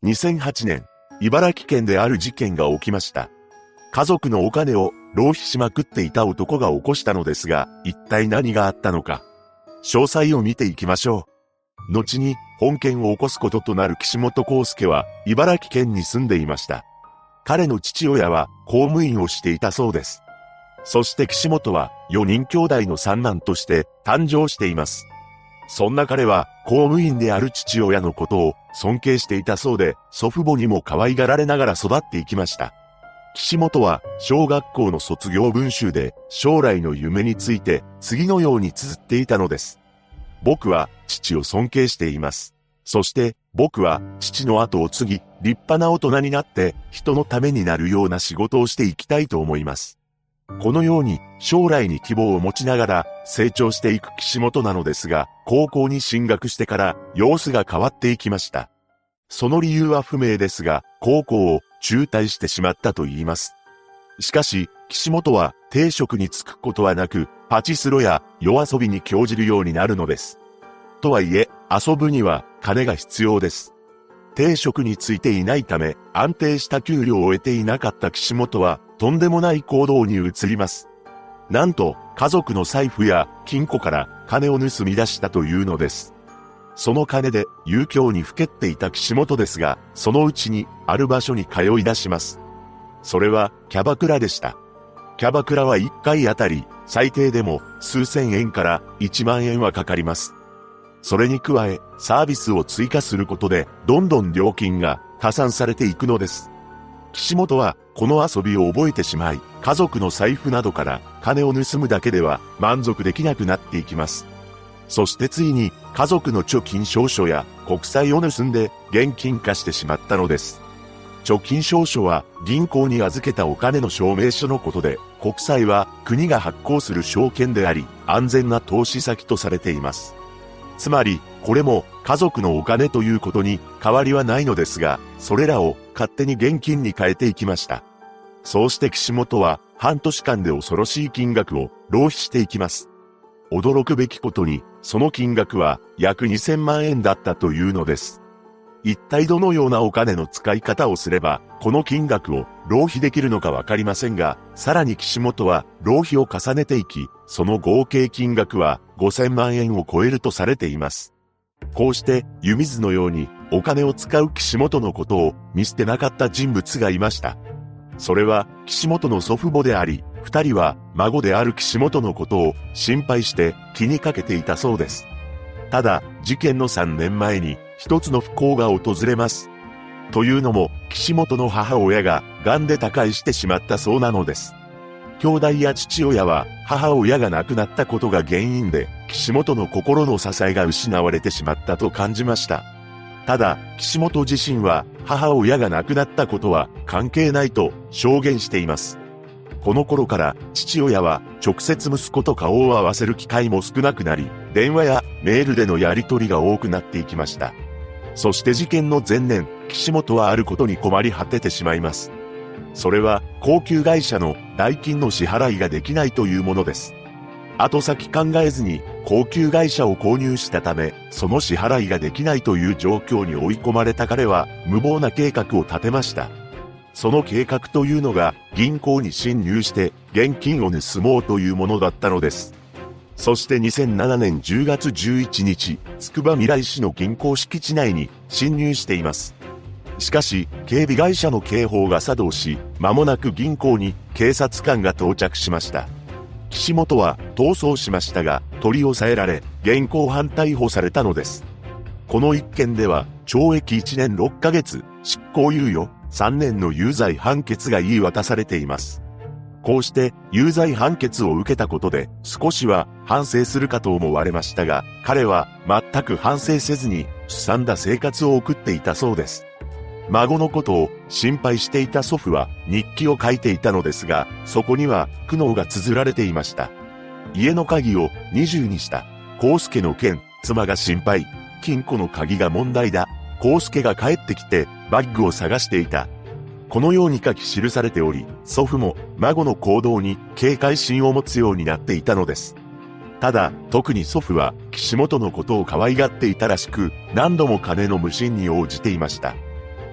2008年、茨城県である事件が起きました。家族のお金を浪費しまくっていた男が起こしたのですが、一体何があったのか。詳細を見ていきましょう。後に本件を起こすこととなる岸本康介は茨城県に住んでいました。彼の父親は公務員をしていたそうです。そして岸本は4人兄弟の三男として誕生しています。そんな彼は公務員である父親のことを尊敬していたそうで、祖父母にも可愛がられながら育っていきました。岸本は小学校の卒業文集で将来の夢について次のように綴っていたのです。僕は父を尊敬しています。そして僕は父の後を継ぎ、立派な大人になって人のためになるような仕事をしていきたいと思います。このように将来に希望を持ちながら成長していく岸本なのですが、高校に進学してから様子が変わっていきました。その理由は不明ですが、高校を中退してしまったと言います。しかし、岸本は定職に就くことはなく、パチスロや夜遊びに興じるようになるのです。とはいえ、遊ぶには金が必要です。定職に就いていないため、安定した給料を得ていなかった岸本は、とんでもない行動に移ります。なんと、家族の財布や金庫から金を盗み出したというのです。その金で遊興にふけっていた岸本ですが、そのうちにある場所に通い出します。それはキャバクラでした。キャバクラは1回あたり最低でも数千円から1万円はかかります。それに加えサービスを追加することでどんどん料金が加算されていくのです。岸本はこの遊びを覚えてしまい、家族の財布などから金を盗むだけでは満足できなくなっていきます。そしてついに家族の貯金証書や国債を盗んで現金化してしまったのです。貯金証書は銀行に預けたお金の証明書のことで、国債は国が発行する証券であり、安全な投資先とされています。つまり、これも家族のお金ということに変わりはないのですが、それらを勝手に現金に変えていきました。そうして岸本は半年間で恐ろしい金額を浪費していきます。驚くべきことに、その金額は約2000万円だったというのです。一体どのようなお金の使い方をすれば、この金額を浪費できるのかわかりませんが、さらに岸本は浪費を重ねていき、その合計金額は5000万円を超えるとされています。こうして湯水のようにお金を使う岸本のことを見捨てなかった人物がいました。それは岸本の祖父母であり、二人は孫である岸本のことを心配して気にかけていたそうです。ただ、事件の3年前に一つの不幸が訪れます。というのも、岸本の母親が癌で他界してしまったそうなのです。兄弟や父親は母親が亡くなったことが原因で、岸本の心の支えが失われてしまったと感じました。ただ、岸本自身は母親が亡くなったことは関係ないと証言しています。この頃から父親は直接息子と顔を合わせる機会も少なくなり、電話やメールでのやり取りが多くなっていきました。そして事件の前年、岸本はあることに困り果ててしまいます。それは高級会社の代金の支払いができないというものです。後先考えずに高級会社を購入したため、その支払いができないという状況に追い込まれた彼は無謀な計画を立てました。その計画というのが銀行に侵入して現金を盗もうというものだったのです。そして2007年10月11日、つくばみらい市の銀行敷地内に侵入しています。しかし、警備会社の警報が作動し、間もなく銀行に警察官が到着しました。岸本は逃走しましたが、取り押さえられ、現行犯逮捕されたのです。この一件では、懲役1年6ヶ月、執行猶予3年の有罪判決が言い渡されています。こうして有罪判決を受けたことで少しは反省するかと思われましたが、彼は全く反省せずにすさんだ生活を送っていたそうです。孫のことを心配していた祖父は日記を書いていたのですが、そこには苦悩が綴られていました。家の鍵を20にした。康介の件、妻が心配。金庫の鍵が問題だ。康介が帰ってきてバッグを探していた。このように書き記されており、祖父も孫の行動に警戒心を持つようになっていたのです。ただ、特に祖父は岸本のことを可愛がっていたらしく、何度も金の無心に応じていました。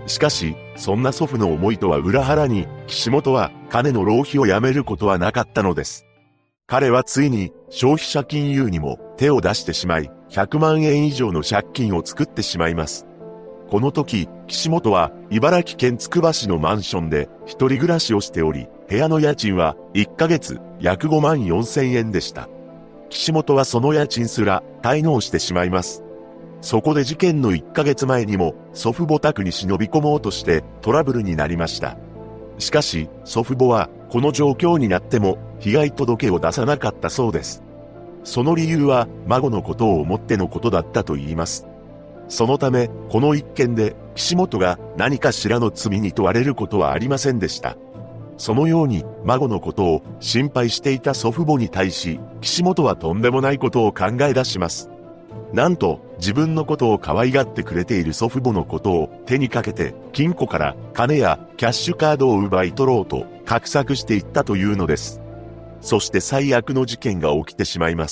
しかし、そんな祖父の思いとは裏腹に、岸本は金の浪費をやめることはなかったのです。彼はついに消費者金融にも手を出してしまい、100万円以上の借金を作ってしまいます。この時、岸本は茨城県つくば市のマンションで一人暮らしをしており、部屋の家賃は1ヶ月約5万4千円でした。岸本はその家賃すら滞納してしまいます。そこで事件の1ヶ月前にも祖父母宅に忍び込もうとしてトラブルになりました。しかし、祖父母はこの状況になっても被害届を出さなかったそうです。その理由は孫のことを思ってのことだったと言います。そのため、この一件で岸本が何かしらの罪に問われることはありませんでした。そのように孫のことを心配していた祖父母に対し、岸本はとんでもないことを考え出します。なんと、自分のことを可愛がってくれている祖父母のことを手にかけて、金庫から金やキャッシュカードを奪い取ろうと画策していったというのです。そして最悪の事件が起きてしまいます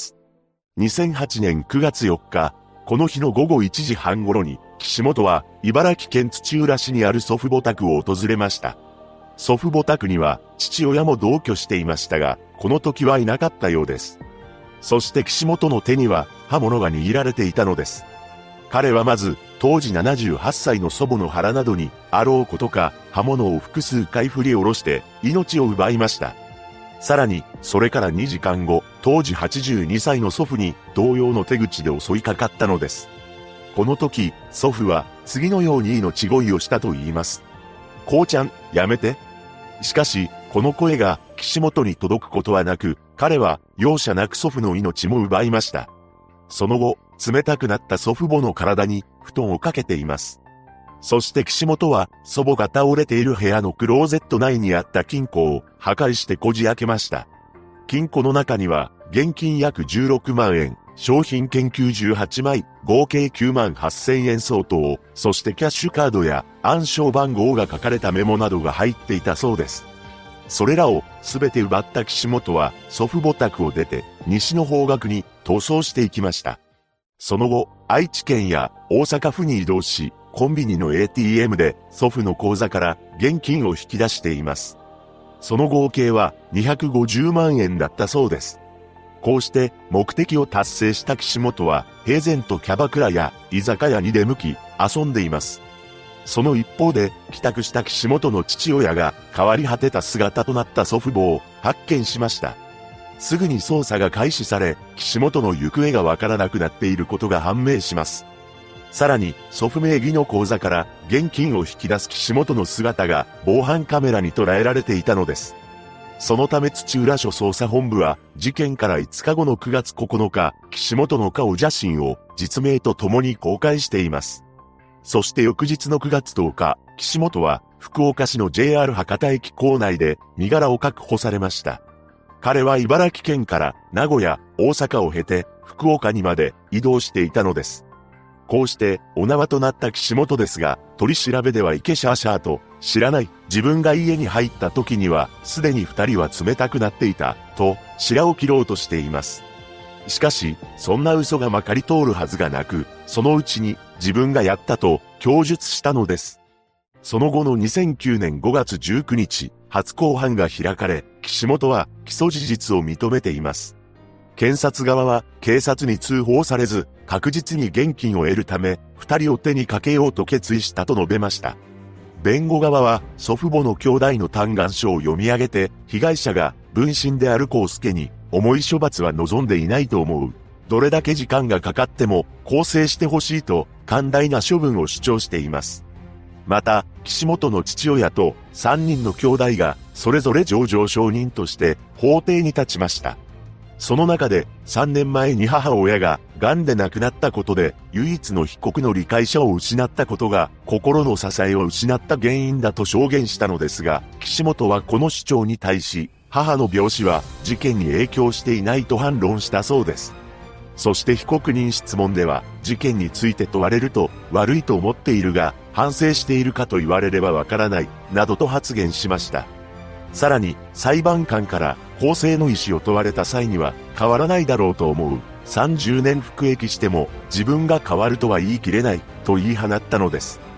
。2008年9月4日、この日の午後1時半頃に、岸本は茨城県土浦市にある祖父母宅を訪れました。祖父母宅には父親も同居していましたが、この時はいなかったようです。そして岸本の手には刃物が握られていたのです。彼はまず、当時78歳の祖母の腹などに、あろうことか刃物を複数回振り下ろして命を奪いました。さらに、それから2時間後、当時82歳の祖父に同様の手口で襲いかかったのです。この時、祖父は次のように命乞いをしたと言います。こうちゃん、やめて。しかし、この声が岸本に届くことはなく、彼は容赦なく祖父の命も奪いました。その後、冷たくなった祖父母の体に布団をかけています。そして岸本は祖母が倒れている部屋のクローゼット内にあった金庫を破壊してこじ開けました。金庫の中には現金約16万円、商品券98枚、合計9万8000円相当、そしてキャッシュカードや暗証番号が書かれたメモなどが入っていたそうです。それらをすべて奪った岸本は祖父母宅を出て西の方角に逃走していきました。その後、愛知県や大阪府に移動し、コンビニの ATM で祖父の口座から現金を引き出しています。その合計は250万円だったそうです。こうして目的を達成した岸本は平然とキャバクラや居酒屋に出向き遊んでいます。その一方で帰宅した岸本の父親が変わり果てた姿となった祖父母を発見しました。すぐに捜査が開始され、岸本の行方がわからなくなっていることが判明します。さらに、祖父名義の口座から現金を引き出す岸本の姿が防犯カメラに捉えられていたのです。そのため土浦署捜査本部は事件から5日後の9月9日、岸本の顔写真を実名とともに公開しています。そして翌日の9月10日、岸本は福岡市の JR 博多駅構内で身柄を確保されました。彼は茨城県から名古屋、大阪を経て福岡にまで移動していたのです。こうしてお縄となった岸本ですが、取り調べではイケシャーシャーと知らない、自分が家に入った時にはすでに二人は冷たくなっていたと白を切ろうとしています。しかし、そんな嘘がまかり通るはずがなく、そのうちに自分がやったと供述したのです。その後の2009年5月19日、初公判が開かれ、岸本は起訴事実を認めています。検察側は警察に通報されず、確実に現金を得るため、二人を手にかけようと決意したと述べました。弁護側は祖父母の兄弟の嘆願書を読み上げて、被害者が分身である康介に重い処罰は望んでいないと思う。どれだけ時間がかかっても更生してほしいと寛大な処分を主張しています。また、岸本の父親と3人の兄弟がそれぞれ情状証人として法廷に立ちました。その中で3年前に母親が癌で亡くなったことで唯一の被告の理解者を失ったことが心の支えを失った原因だと証言したのですが、岸本はこの主張に対し、母の病死は事件に影響していないと反論したそうです。そして被告人質問では、事件について問われると、悪いと思っているが、反省しているかと言われればわからない、などと発言しました。さらに、裁判官から更生の意思を問われた際には、変わらないだろうと思う。30年服役しても、自分が変わるとは言い切れない、と言い放ったのです。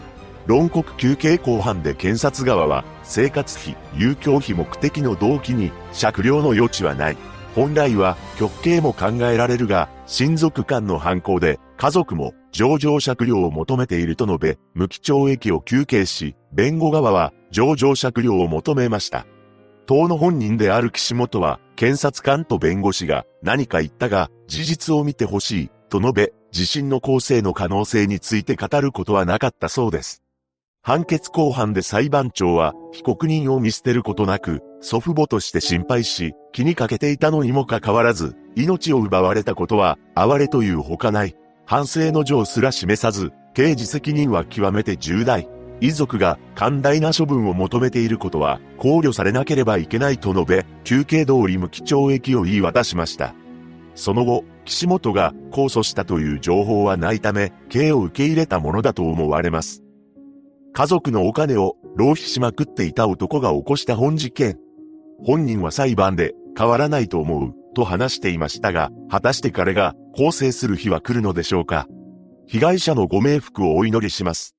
論告求刑公判で検察側は、生活費、遊興費目的の動機に酌量の余地はない。本来は極刑も考えられるが、親族間の犯行で家族も情状酌量を求めていると述べ、無期懲役を求刑し、弁護側は情状酌量を求めました。当の本人である岸本は、検察官と弁護士が何か言ったが、事実を見てほしい、と述べ、自身の更生の可能性について語ることはなかったそうです。判決公判で裁判長は、被告人を見捨てることなく、祖父母として心配し、気にかけていたのにもかかわらず、命を奪われたことは、哀れというほかない。反省の情すら示さず、刑事責任は極めて重大。遺族が寛大な処分を求めていることは、考慮されなければいけないと述べ、求刑通り無期懲役を言い渡しました。その後、岸本が控訴したという情報はないため、刑を受け入れたものだと思われます。家族のお金を浪費しまくっていた男が起こした本事件。本人は裁判で変わらないと思うと話していましたが、果たして彼が更生する日は来るのでしょうか。被害者のご冥福をお祈りします。